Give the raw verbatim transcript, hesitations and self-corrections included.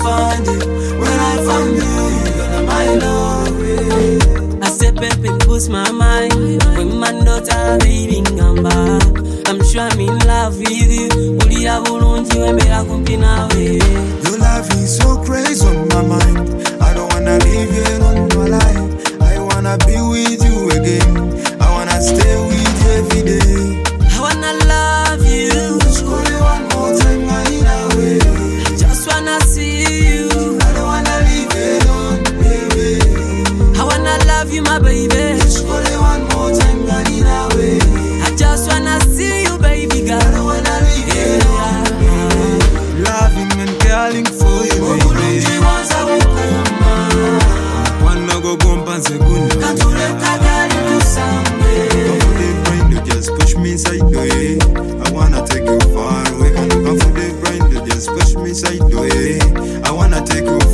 find you. When I found you, you're the my love. Yeah. I step up and boost my mind. When my daughter baby ngamba, I'm sure I'm in love with you. Uli ya bulungi wembera kumpi nawe. Your love is so crazy on my mind. I don't wanna leave you alone my life. I wanna be with you again. I wanna stay with you every day. I wanna love you. Just call you one more time, I need away. Just wanna see you. I don't wanna leave you alone, baby. I wanna love you, my baby. Just call you one more time, I need away. I just wanna see you, baby girl. I don't wanna leave you alone, baby. Loving and caring for you, baby. Wanna go bump and say good night. Just push me inside the way. I wanna take you far away. Come for the grind, just push me inside the way. I wanna take you